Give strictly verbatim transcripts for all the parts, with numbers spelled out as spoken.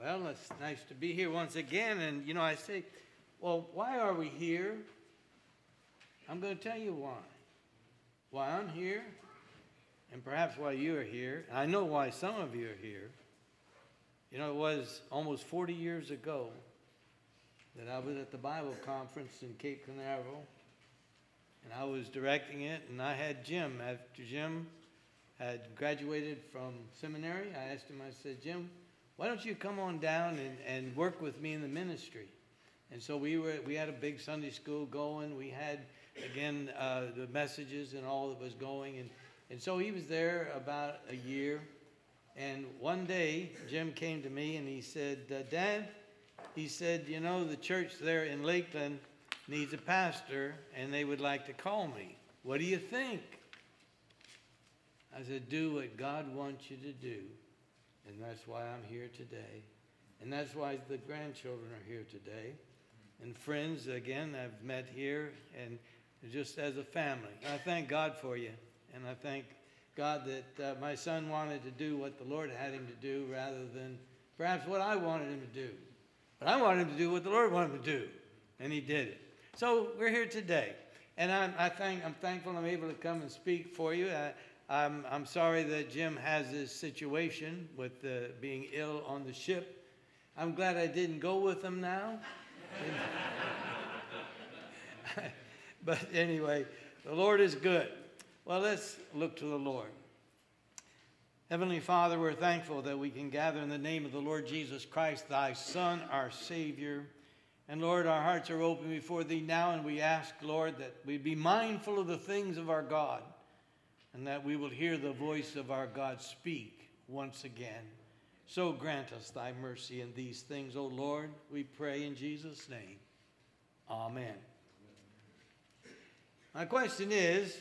Well, it's nice to be here once again. And, you know, I say, well, why are we here? I'm going to tell you why. Why I'm here, and perhaps why you are here. I know why some of you are here. You know, it was almost forty years ago that I was at the Bible conference in Cape Canaveral, and I was directing it, and I had Jim. After Jim had graduated from seminary, I asked him, I said, Jim, why don't you come on down and, and work with me in the ministry? And so we were. We had a big Sunday school going. We had, again, uh, the messages and all that was going. And, and so he was there about a year. And one day, Jim came to me and he said, uh, Dad, he said, you know, the church there in Lakeland needs a pastor and they would like to call me. What do you think? I said, do what God wants you to do. And that's why I'm here today. And that's why the grandchildren are here today. And friends, again, I've met here and just as a family. I thank God for you. And I thank God that uh, my son wanted to do what the Lord had him to do rather than perhaps what I wanted him to do. But I wanted him to do what the Lord wanted him to do. And he did it. So we're here today. And I'm, I thank, I'm thankful I'm able to come and speak for you. I, I'm, I'm sorry that Jim has this situation with uh, being ill on the ship. I'm glad I didn't go with him now. But anyway, the Lord is good. Well, let's look to the Lord. Heavenly Father, we're thankful that we can gather in the name of the Lord Jesus Christ, thy Son, our Savior. And Lord, our hearts are open before thee now, and we ask, Lord, that we be mindful of the things of our God, and that we will hear the voice of our God speak once again. So grant us thy mercy in these things, O Lord, we pray in Jesus' name. Amen. My question is,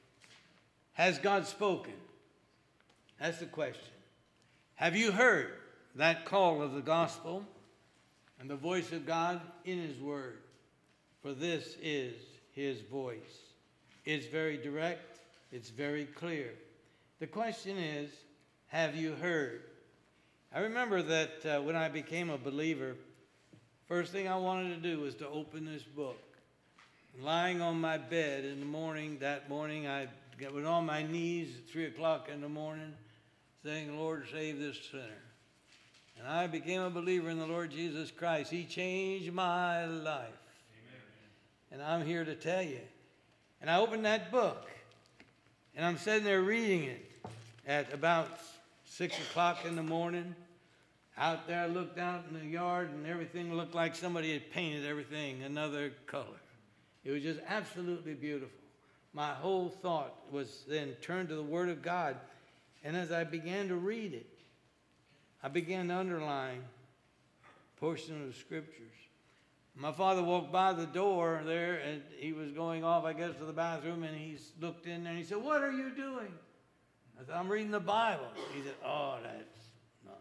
has God spoken? That's the question. Have you heard that call of the gospel and the voice of God in his word? For this is his voice. It's very direct. It's very clear. The question is, have you heard? I remember that uh, when I became a believer, first thing I wanted to do was to open this book. Lying on my bed in the morning, that morning, I was on my knees at three o'clock in the morning, saying, Lord, save this sinner. And I became a believer in the Lord Jesus Christ. He changed my life. Amen. And I'm here to tell you. And I opened that book. And I'm sitting there reading it at about six o'clock in the morning. Out there, I looked out in the yard, and everything looked like somebody had painted everything another color. It was just absolutely beautiful. My whole thought was then turned to the Word of God. And as I began to read it, I began to underline portions of the Scriptures. My father walked by the door there, and he was going off, I guess, to the bathroom, and he looked in there, and he said, what are you doing? I said, I'm reading the Bible. He said, oh, that's nonsense.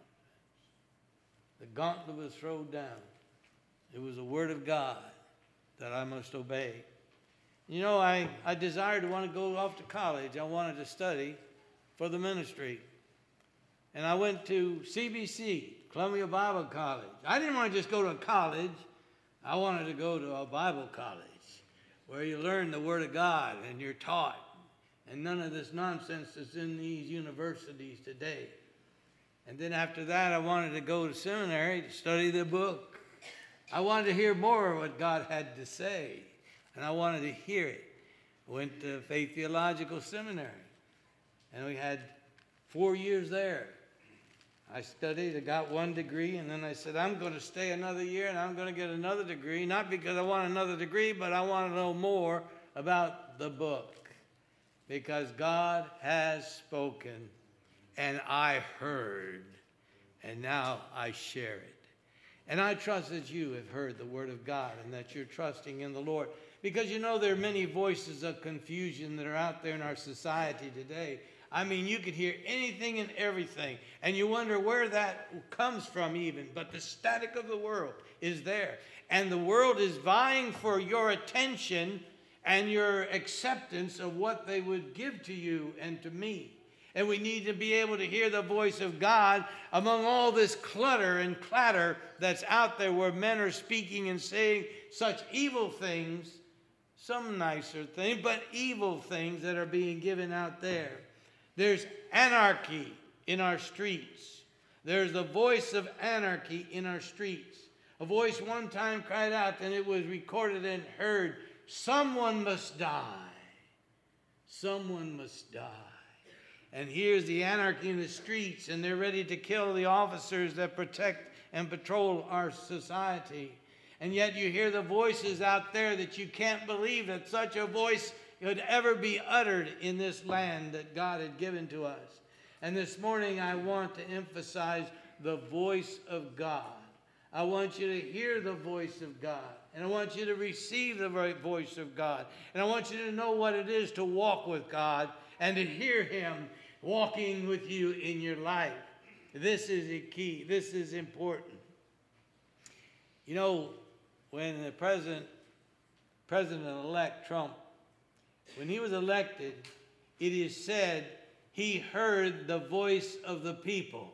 The gauntlet was thrown down. It was the Word of God that I must obey. You know, I, I desired to want to go off to college. I wanted to study for the ministry. And I went to C B C, Columbia Bible College. I didn't want to just go to a college. I wanted to go to a Bible college where you learn the Word of God and you're taught. And none of this nonsense that's in these universities today. And then after that, I wanted to go to seminary to study the book. I wanted to hear more of what God had to say. And I wanted to hear it. I went to Faith Theological Seminary. And we had four years there. I studied, I got one degree, and then I said, I'm going to stay another year, and I'm going to get another degree. Not because I want another degree, but I want to know more about the book. Because God has spoken, and I heard, and now I share it. And I trust that you have heard the Word of God and that you're trusting in the Lord. Because you know there are many voices of confusion that are out there in our society today. I mean, you could hear anything and everything, and you wonder where that comes from even. But the static of the world is there. And the world is vying for your attention and your acceptance of what they would give to you and to me. And we need to be able to hear the voice of God among all this clutter and clatter that's out there where men are speaking and saying such evil things, some nicer things, but evil things that are being given out there. There's anarchy in our streets. There's the voice of anarchy in our streets. A voice one time cried out, and it was recorded and heard, someone must die. Someone must die. And here's the anarchy in the streets, and they're ready to kill the officers that protect and patrol our society. And yet you hear the voices out there that you can't believe that such a voice could ever be uttered in this land that God had given to us. And this morning I want to emphasize the voice of God. I want you to hear the voice of God. And I want you to receive the voice of God. And I want you to know what it is to walk with God and to hear Him walking with you in your life. This is the key. This is important. You know, when the president, President-elect Trump, when he was elected, it is said he heard the voice of the people.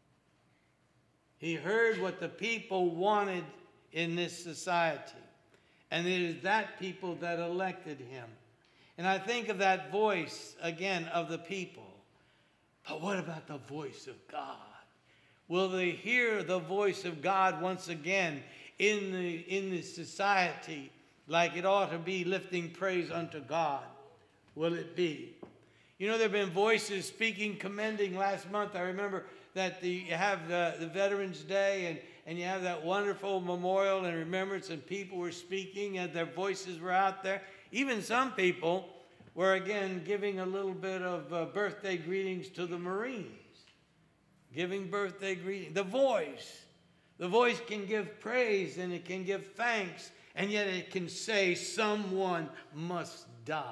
He heard what the people wanted in this society. And it is that people that elected him. And I think of that voice, again, of the people. But what about the voice of God? Will they hear the voice of God once again in the, in the society like it ought to be, lifting praise unto God? Will it be? You know, there have been voices speaking, commending. Last month, I remember that the, you have the, the Veterans Day, and, and you have that wonderful memorial and remembrance, and people were speaking, and their voices were out there. Even some people were, again, giving a little bit of uh, birthday greetings to the Marines. Giving birthday greetings. The voice. The voice can give praise, and it can give thanks, and yet it can say someone must die.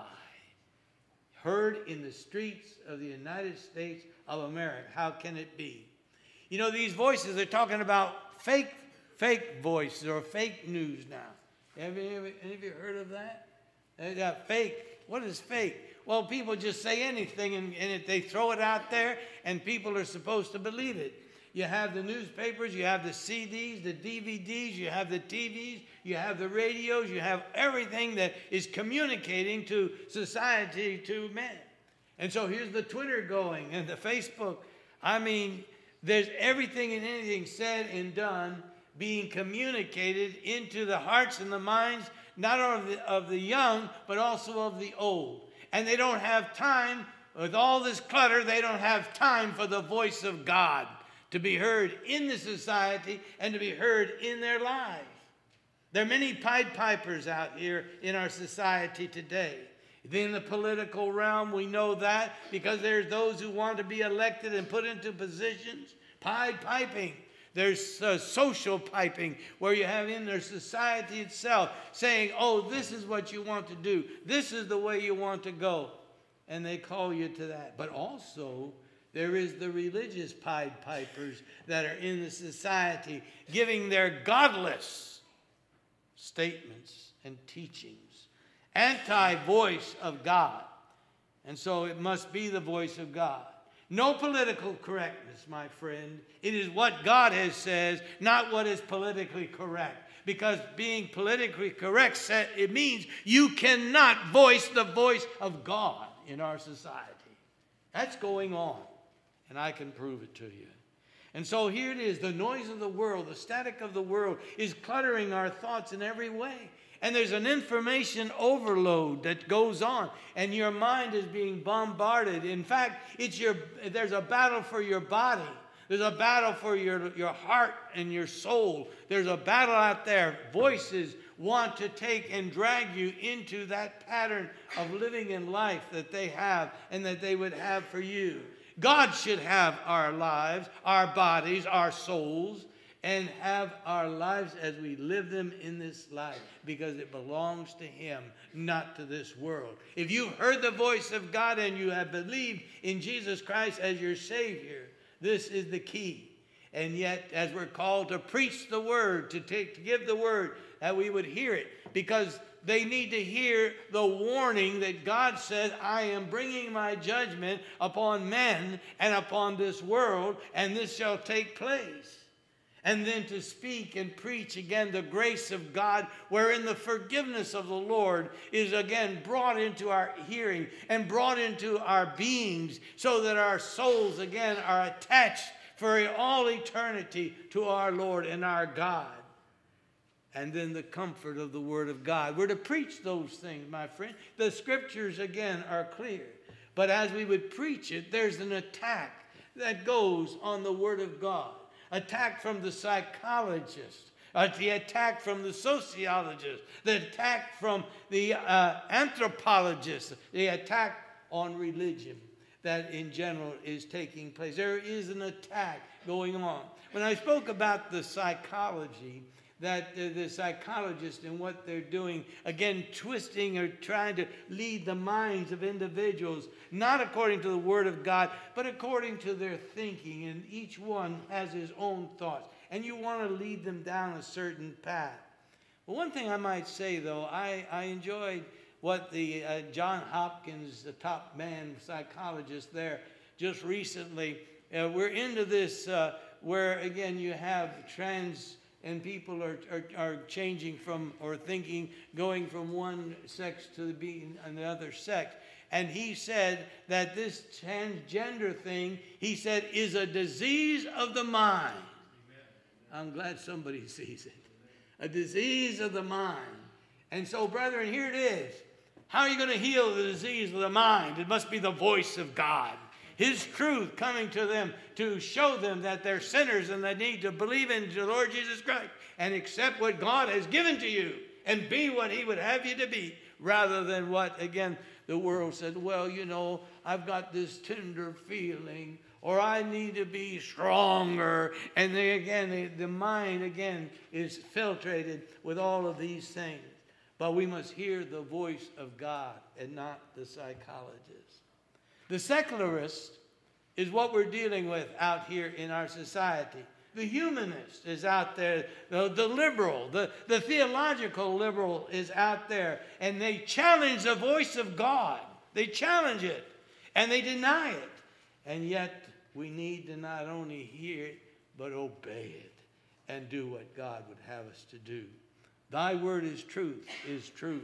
Heard in the streets of the United States of America. How can it be? You know, these voices are talking about fake, fake voices or fake news now. Have any, any of you heard of that? They got fake. What is fake? Well, people just say anything and, and it, they throw it out there, and people are supposed to believe it. You have the newspapers, you have the C Ds, the D V Ds, you have the T Vs, you have the radios, you have everything that is communicating to society, to men. And so here's the Twitter going and the Facebook. I mean, there's everything and anything said and done being communicated into the hearts and the minds, not only of the, of the young, but also of the old. And they don't have time, with all this clutter, they don't have time for the voice of God to be heard in the society and to be heard in their lives. There are many Pied Pipers out here in our society today. In the political realm, we know that because there's those who want to be elected and put into positions. Pied piping. There's uh, social piping, where you have in their society itself saying, oh, this is what you want to do. This is the way you want to go. And they call you to that. But also, there is the religious Pied Pipers that are in the society giving their godless statements and teachings. Anti-voice of God. And so it must be the voice of God. No political correctness, my friend. It is what God has said, not what is politically correct. Because being politically correct, it means you cannot voice the voice of God in our society. That's going on. And I can prove it to you. And so here it is. The noise of the world, the static of the world is cluttering our thoughts in every way. And there's an information overload that goes on. And your mind is being bombarded. In fact, it's your, there's a battle for your body. There's a battle for your, your heart and your soul. There's a battle out there. Voices want to take and drag you into that pattern of living in life that they have and that they would have for you. God should have our lives, our bodies, our souls, and have our lives as we live them in this life, because it belongs to Him, not to this world. If you've heard the voice of God and you have believed in Jesus Christ as your Savior, this is the key. And yet, as we're called to preach the word, to take, to give the word, that we would hear it, because They need to hear the warning that God said, I am bringing my judgment upon men and upon this world, and this shall take place. And then to speak and preach again the grace of God, wherein the forgiveness of the Lord is again brought into our hearing and brought into our beings, so that our souls again are attached for all eternity to our Lord and our God. And then the comfort of the Word of God. We're to preach those things, my friend. The Scriptures, again, are clear. But as we would preach it, there's an attack that goes on the Word of God. Attack from the psychologist. Uh, the attack from the sociologist. The attack from the uh, anthropologist. The attack on religion that in general is taking place. There is an attack going on. When I spoke about the psychology, that uh, the psychologists and what they're doing, again, twisting or trying to lead the minds of individuals, not according to the Word of God, but according to their thinking. And each one has his own thoughts. And you want to lead them down a certain path. Well, one thing I might say, though, I, I enjoyed what the uh, John Hopkins, the top man psychologist there, just recently. Uh, we're into this uh, where, again, you have trans... And people are, are, are changing from, or thinking, going from one sex to being another sex. And he said that this transgender thing, he said, is a disease of the mind. Amen. I'm glad somebody sees it. A disease of the mind. And so, brethren, here it is. How are you going to heal the disease of the mind? It must be the voice of God. His truth coming to them to show them that they're sinners and they need to believe in the Lord Jesus Christ and accept what God has given to you and be what He would have you to be, rather than what, again, the world said, well, you know, I've got this tender feeling, or I need to be stronger. And they, again, the, the mind, again, is filtrated with all of these things. But we must hear the voice of God and not the psychologist. The secularist is what we're dealing with out here in our society. The humanist is out there. The, the liberal, the, the theological liberal is out there. And they challenge the voice of God. They challenge it. And they deny it. And yet we need to not only hear it, but obey it. And do what God would have us to do. Thy word is truth, is true.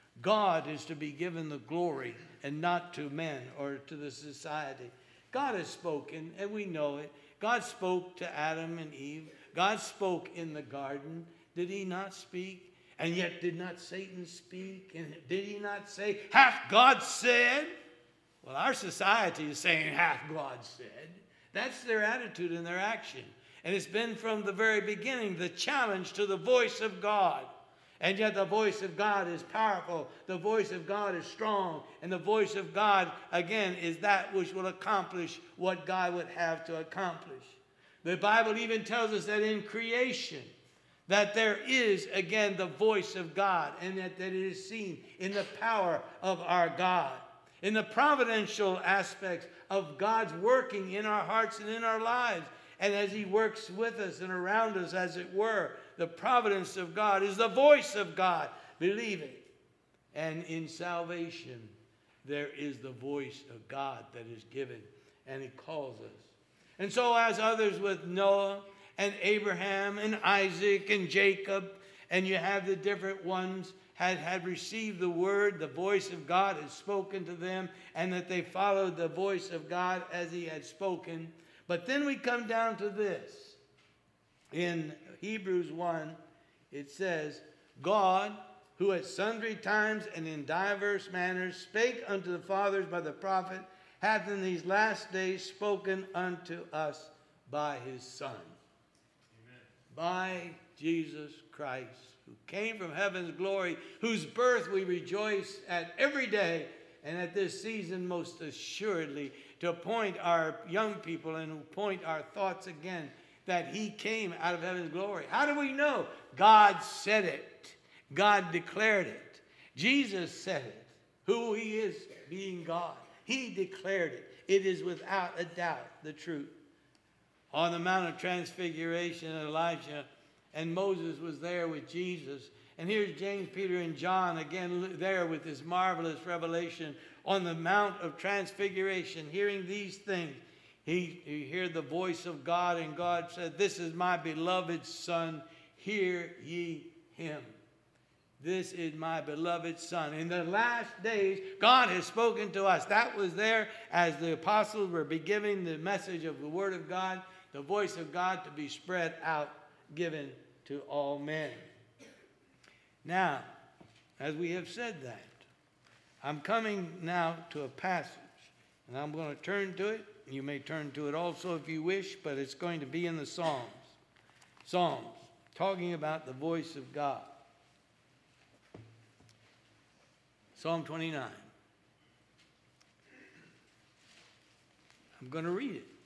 God is to be given the glory and not to men or to the society. God has spoken, and we know it. God spoke to Adam and Eve. God spoke in the garden. Did He not speak? And yet did not Satan speak? And did he not say, hath God said? Well, our society is saying, hath God said? That's their attitude and their action. And it's been from the very beginning the challenge to the voice of God. And yet the voice of God is powerful. The voice of God is strong. And the voice of God, again, is that which will accomplish what God would have to accomplish. The Bible even tells us that in creation, that there is, again, the voice of God. And that, that it is seen in the power of our God. In the providential aspects of God's working in our hearts and in our lives. And as He works with us and around us, as it were, the providence of God is the voice of God. Believe it. And in salvation, there is the voice of God that is given, and He calls us. And so as others with Noah and Abraham and Isaac and Jacob, and you have the different ones, had, had received the word, the voice of God had spoken to them, and that they followed the voice of God as He had spoken. But then we come down to this. In Hebrews one, it says, God, who at sundry times and in diverse manners spake unto the fathers by the prophet, hath in these last days spoken unto us by His Son. Amen. By Jesus Christ, who came from heaven's glory, whose birth we rejoice at every day, and at this season most assuredly, to point our young people and point our thoughts again that He came out of heaven's glory. How do we know? God said it. God declared it. Jesus said it. Who He is, being God. He declared it. It is without a doubt the truth. On the Mount of Transfiguration, Elijah and Moses was there with Jesus. And here's James, Peter, and John again there with this marvelous revelation on the Mount of Transfiguration, hearing these things. He, he heard the voice of God, and God said, "This is my beloved Son, hear ye him." This is my beloved Son. In the last days, God has spoken to us. That was there as the apostles were beginning the message of the Word of God, the voice of God to be spread out, given to all men. Now, as we have said that, I'm coming now to a passage, and I'm going to turn to it. You may turn to it also if you wish, but it's going to be in the Psalms. Psalms, talking about the voice of God. Psalm twenty-nine. I'm going to read it.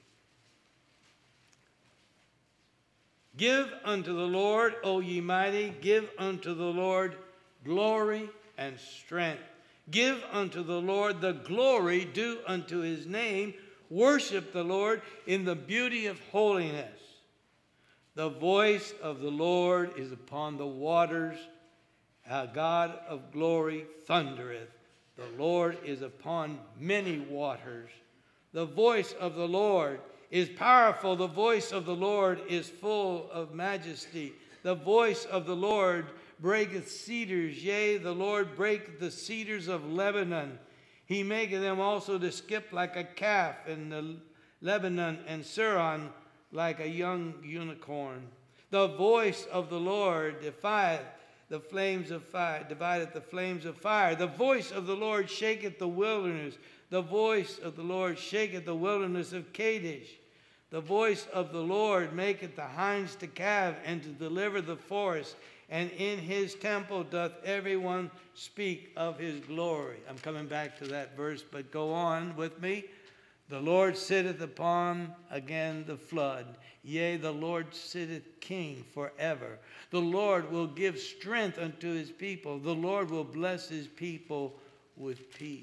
Give unto the Lord, O ye mighty, give unto the Lord glory and strength. Give unto the Lord the glory due unto his name. Worship the Lord in the beauty of holiness. The voice of the Lord is upon the waters. Our God of glory thundereth. The Lord is upon many waters. The voice of the Lord is powerful. The voice of the Lord is full of majesty. The voice of the Lord breaketh cedars. Yea, the Lord breaketh the cedars of Lebanon. He maketh them also to skip like a calf in the Lebanon, and Suron like a young unicorn. The voice of the Lord defieth the flames of fire, divideth the flames of fire. The voice of the Lord shaketh the wilderness. The voice of the Lord shaketh the wilderness of Kadesh. The voice of the Lord maketh the hinds to calve, and to deliver the forest. And in his temple doth everyone speak of his glory. I'm coming back to that verse, but go on with me. The Lord sitteth upon, again, the flood. Yea, the Lord sitteth king forever. The Lord will give strength unto his people. The Lord will bless his people with peace.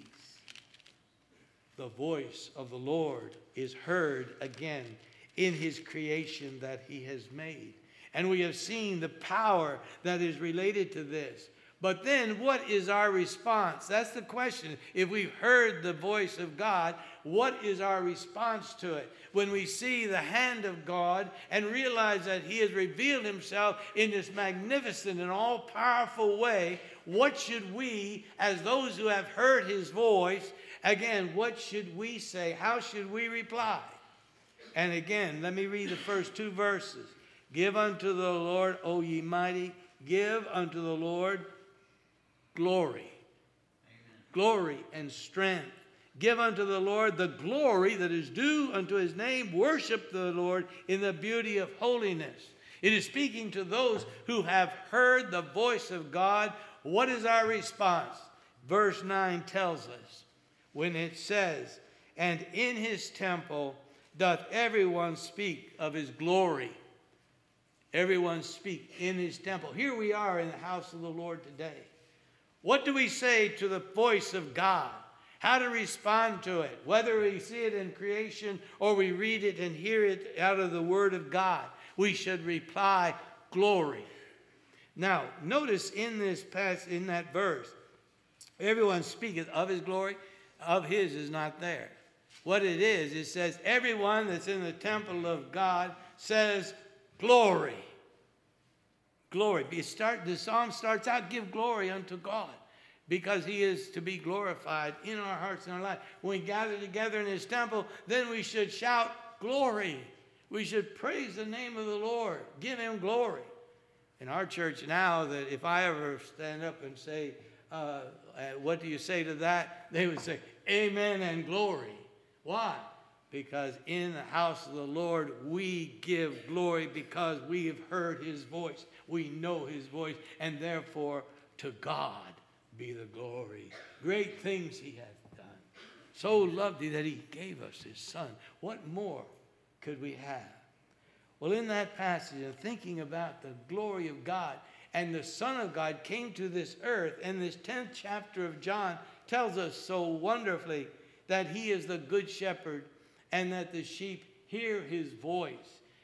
The voice of the Lord is heard again in his creation that he has made. And we have seen the power that is related to this. But then what is our response? That's the question. If we've heard the voice of God, what is our response to it? When we see the hand of God and realize that he has revealed himself in this magnificent and all-powerful way, what should we, as those who have heard his voice, again, what should we say? How should we reply? And again, let me read the first two verses. Give unto the Lord, O ye mighty, give unto the Lord glory. Amen. Glory and strength. Give unto the Lord the glory that is due unto his name. Worship the Lord in the beauty of holiness. It is speaking to those who have heard the voice of God. What is our response? Verse nine tells us when it says, and in his temple doth everyone speak of his glory. Everyone speak in his temple. Here we are in the house of the Lord today. What do we say to the voice of God? How to respond to it? Whether we see it in creation or we read it and hear it out of the Word of God, we should reply, glory. Now, notice in this passage, in that verse, everyone speaketh of his glory. Of his is not there. What it is, it says everyone that's in the temple of God says glory. Glory. It start, the psalm starts out, give glory unto God, because he is to be glorified in our hearts and our life. When we gather together in his temple, then we should shout glory. We should praise the name of the Lord. Give him glory. In our church now, that if I ever stand up and say, uh, what do you say to that? They would say, amen and glory. Why? Because in the house of the Lord, we give glory because we have heard his voice. We know his voice, and therefore to God be the glory. Great things he hath done. So loved he that he gave us his son. What more could we have? Well, in that passage, of thinking about the glory of God, and the Son of God came to this earth, and this tenth chapter of John tells us so wonderfully that he is the good shepherd, and that the sheep hear his voice.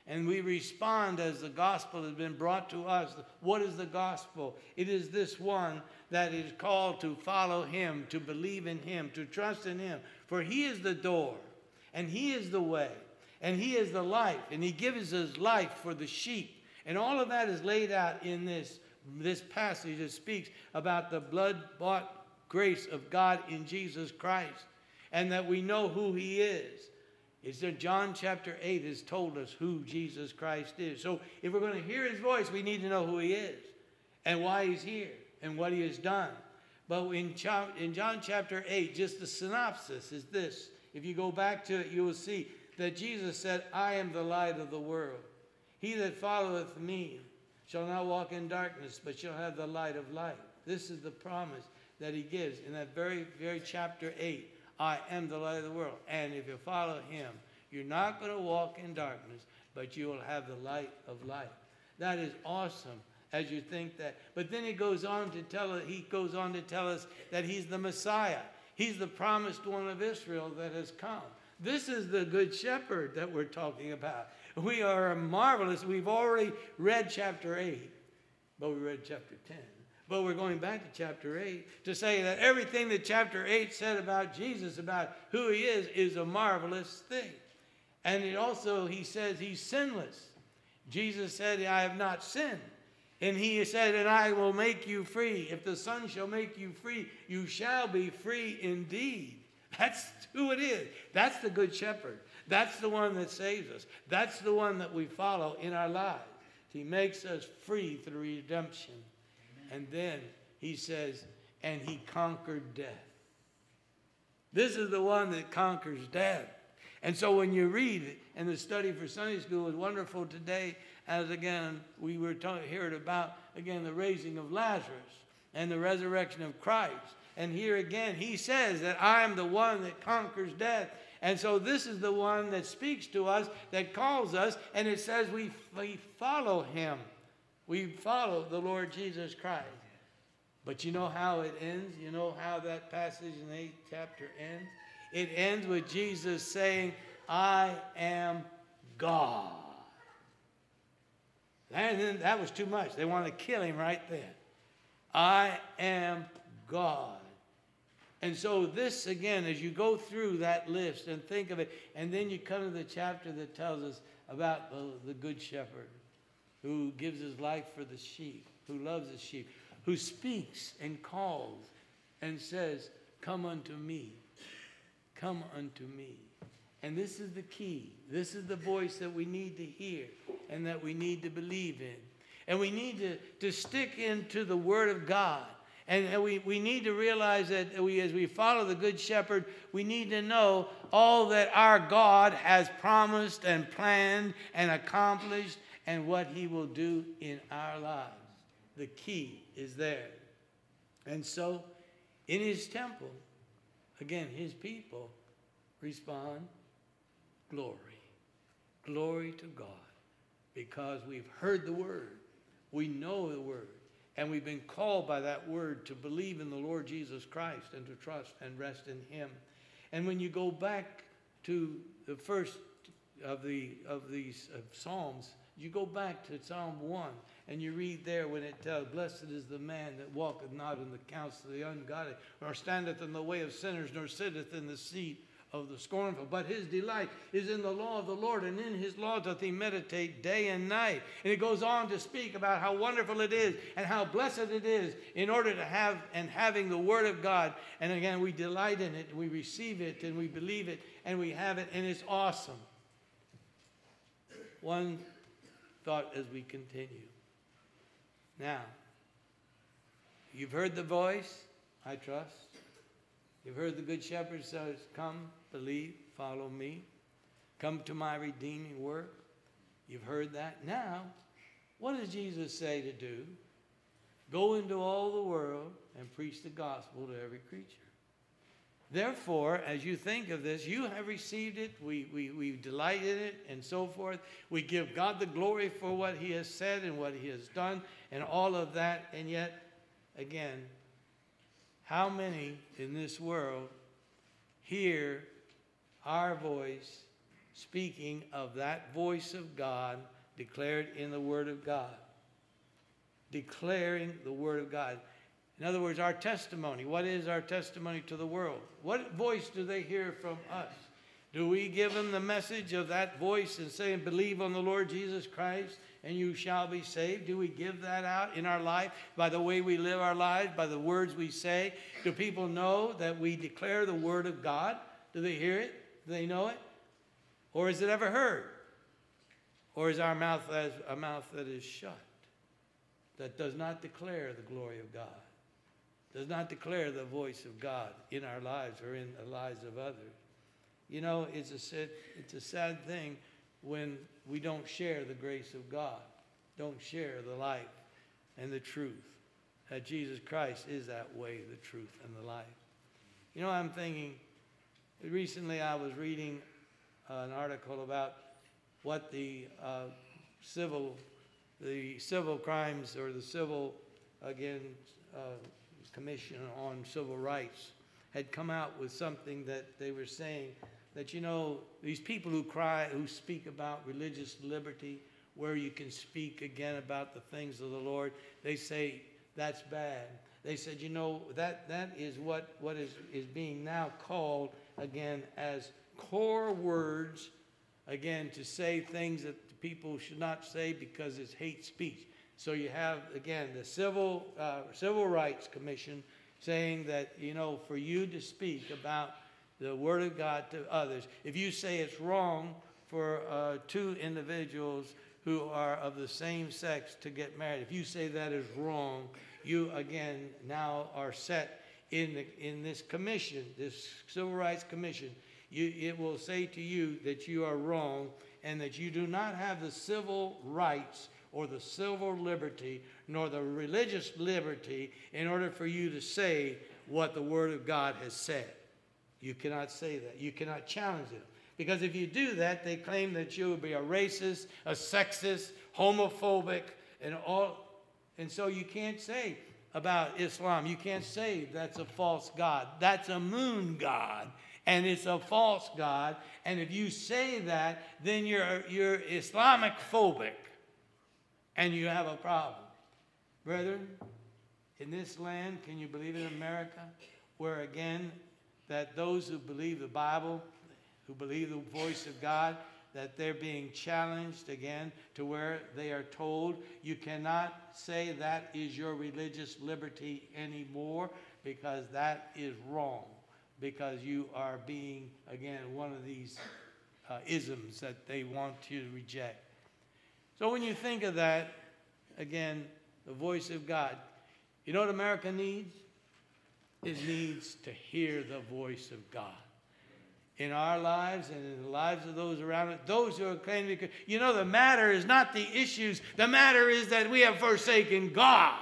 And we respond as the gospel has been brought to us. What is the gospel? It is this one that is called to follow him, to believe in him, to trust in him. For he is the door, and he is the way, and he is the life, and he gives his life for the sheep. And all of that is laid out in this, this passage that speaks about the blood-bought grace of God in Jesus Christ, and that we know who he is. It's that John chapter eight has told us who Jesus Christ is. So if we're going to hear his voice, we need to know who he is and why he's here and what he has done. But in, in John chapter eight, just the synopsis is this. If you go back to it, you will see that Jesus said, I am the light of the world. He that followeth me shall not walk in darkness, but shall have the light of life. This is the promise that he gives in that very, very chapter eight. I am the light of the world. And if you follow him, you're not going to walk in darkness, but you will have the light of life. That is awesome as you think that. But then he goes on to tell us, he goes on to tell us that he's the Messiah. He's the promised one of Israel that has come. This is the good shepherd that we're talking about. We are marvelous. We've already read chapter eight, but we read chapter ten. But we're going back to chapter eight to say that everything that chapter eight said about Jesus, about who he is, is a marvelous thing. And it also, he says he's sinless. Jesus said, I have not sinned. And he said, and I will make you free. If the Son shall make you free, you shall be free indeed. That's who it is. That's the good shepherd. That's the one that saves us. That's the one that we follow in our lives. He makes us free through redemption. And then he says, and he conquered death. This is the one that conquers death. And so when you read it, and the study for Sunday school was wonderful today, as again, we were talking, hearing about, again, the raising of Lazarus and the resurrection of Christ. And here again, he says that I am the one that conquers death. And so this is the one that speaks to us, that calls us, and it says we, we follow him. We follow the Lord Jesus Christ. But you know how it ends? You know how that passage in the eighth chapter ends? It ends with Jesus saying, I am God. And that was too much. They wanted to kill him right then. I am God. And so this, again, as you go through that list and think of it, and then you come to the chapter that tells us about the, the good shepherd, who gives his life for the sheep, who loves the sheep, who speaks and calls and says, come unto me, come unto me. And this is the key. This is the voice that we need to hear and that we need to believe in. And we need to, to stick into the Word of God. And, and we, we need to realize that we, as we follow the Good Shepherd, we need to know all that our God has promised and planned and accomplished and what he will do in our lives. The key is there. And so, in his temple, again, his people respond, glory. Glory to God. Because we've heard the word. We know the word. And we've been called by that word to believe in the Lord Jesus Christ and to trust and rest in him. And when you go back to the first of the of these of Psalms, you go back to Psalm one, and you read there when it tells, blessed is the man that walketh not in the counsel of the ungodly, nor standeth in the way of sinners, nor sitteth in the seat of the scornful. But his delight is in the law of the Lord, and in his law doth he meditate day and night. And it goes on to speak about how wonderful it is and how blessed it is in order to have and having the word of God. And again, we delight in it, and we receive it, and we believe it, and we have it, and it's awesome. One thought as we continue. Now, you've heard the voice, I trust. You've heard the Good Shepherd says, come, believe, follow me. Come to my redeeming work. You've heard that. Now, what does Jesus say to do? Go into all the world and preach the gospel to every creature. Therefore, as you think of this, you have received it. We, we, we delight in it and so forth. We give God the glory for what he has said and what he has done and all of that. And yet, again, how many in this world hear our voice speaking of that voice of God declared in the Word of God. Declaring the Word of God. In other words, our testimony. What is our testimony to the world? What voice do they hear from us? Do we give them the message of that voice and say, believe on the Lord Jesus Christ and you shall be saved? Do we give that out in our life by the way we live our lives, by the words we say? Do people know that we declare the Word of God? Do they hear it? Do they know it? Or is it ever heard? Or is our mouth as a mouth that is shut, that does not declare the glory of God, does not declare the voice of God in our lives or in the lives of others? You know, it's a sad, it's a sad thing when we don't share the grace of God, don't share the life and the truth, that Jesus Christ is that way, the truth, and the life. You know, I'm thinking, recently I was reading uh, an article about what the uh, civil, the civil crimes or the civil, again, uh, Commission on Civil Rights had come out with something that they were saying that, you know, these people who cry, who speak about religious liberty, where you can speak again about the things of the Lord, they say that's bad. They said, you know, that that is what, what is, is being now called, again, as core words, again, to say things that people should not say because it's hate speech. So you have, again, the Civil uh, Civil Rights Commission saying that, you know, for you to speak about the Word of God to others, if you say it's wrong for uh, two individuals who are of the same sex to get married, if you say that is wrong, you, again, now are set in, the, in this commission, this Civil Rights Commission. You, it will say to you that you are wrong and that you do not have the civil rights or the civil liberty, nor the religious liberty in order for you to say what the Word of God has said. You cannot say that. You cannot challenge it. Because if you do that, they claim that you will be a racist, a sexist, homophobic, and all. And so you can't say about Islam, you can't say that's a false god. That's a moon god, and it's a false god. And if you say that, then you're, you're Islamic phobic. And you have a problem. Brethren, in this land, can you believe in America, where again, that those who believe the Bible, who believe the voice of God, that they're being challenged again to where they are told, you cannot say that is your religious liberty anymore because that is wrong, because you are being, again, one of these uh, isms that they want you to reject. So when you think of that, again, the voice of God, you know what America needs? It needs to hear the voice of God in our lives and in the lives of those around us, those who are claiming to be. You know, the matter is not the issues. The matter is that we have forsaken God.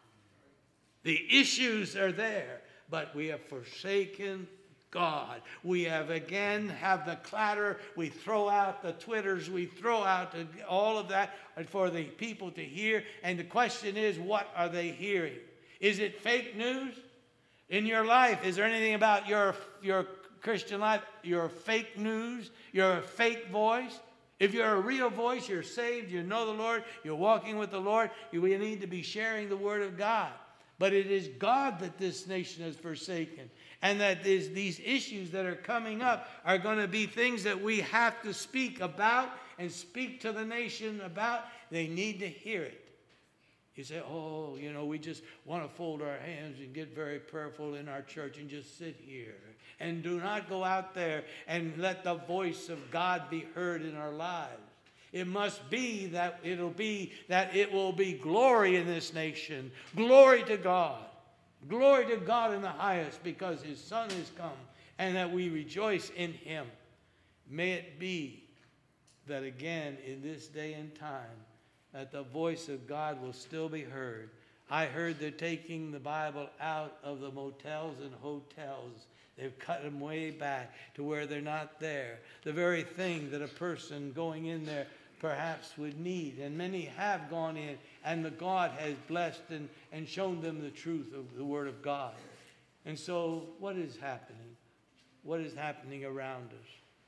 The issues are there, but we have forsaken God. We have again have the clatter. We throw out the Twitters. We throw out the, all of that for the people to hear. And the question is, what are they hearing? Is it fake news in your life? Is there anything about your your Christian life, your fake news, your fake voice? If you're a real voice, you're saved, you know the Lord, you're walking with the Lord, you need to be sharing the Word of God. But it is God that this nation has forsaken. And that is, these issues that are coming up are going to be things that we have to speak about and speak to the nation about. They need to hear it. You say, oh, you know, we just want to fold our hands and get very prayerful in our church and just sit here. And do not go out there and let the voice of God be heard in our lives. It must be that it'll be that it will be glory in this nation. Glory to God. Glory to God in the highest, because His Son has come, and that we rejoice in Him. May it be that again in this day and time that the voice of God will still be heard. I heard they're taking the Bible out of the motels and hotels. They've cut them way back to where they're not there. The very thing that a person going in there perhaps would need. And many have gone in, and the God has blessed and, and shown them the truth of the Word of God. And so what is happening? What is happening around us?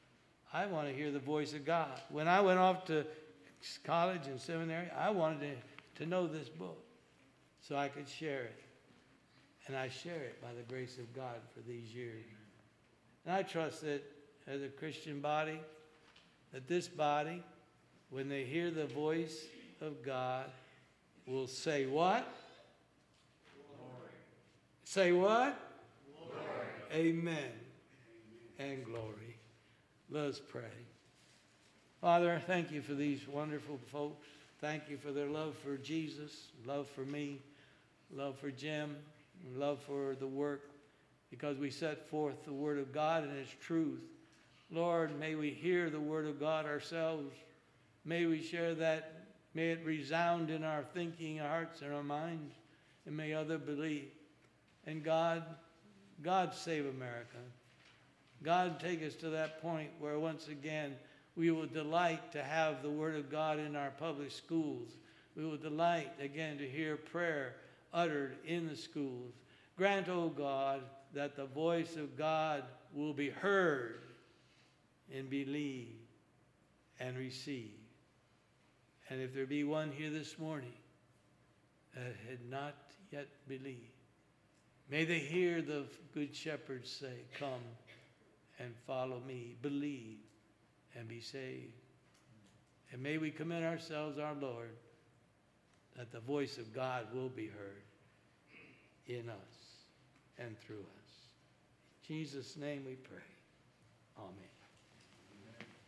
I want to hear the voice of God. When I went off to college and seminary, I wanted to, to know this book so I could share it. And I share it by the grace of God for these years. And I trust that as a Christian body, that this body, when they hear the voice of God, will say what? Glory. Say what? Glory. Amen. And glory. Let us pray. Father, thank you for these wonderful folks. Thank you for their love for Jesus, love for me, love for Jim, love for the work, because we set forth the Word of God and its truth. Lord, may we hear the Word of God ourselves. May we share that. May it resound in our thinking, our hearts, and our minds. And may others believe. And God, God save America. God, take us to that point where once again we will delight to have the Word of God in our public schools. We will delight again to hear prayer uttered in the schools. Grant, O God, that the voice of God will be heard and believed and received. And if there be one here this morning that had not yet believed, may they hear the Good Shepherd say, come and follow me, believe, and be saved. And may we commit ourselves, our Lord, that the voice of God will be heard in us and through us. In Jesus' name we pray. Amen.